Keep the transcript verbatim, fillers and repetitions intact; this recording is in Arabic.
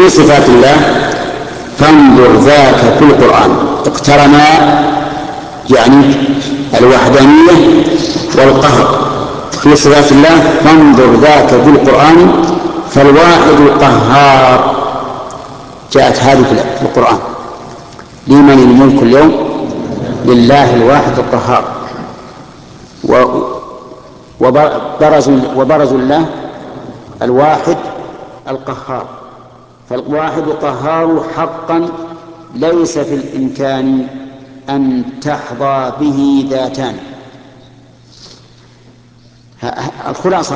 في صفات الله فانظر ذاك في القرآن. اقترن يعني الوحدانية والقهر في صفات الله، فانظر ذاك في القرآن فالواحد القهار. جاءت هذه في القرآن: لمن الملك اليوم لله الواحد القهار. وبرزوا وبرزوا الله الواحد القهار، فالواحد القهار حقا ليس في الإمكان أن تحظى به ذاتان. الخلاصة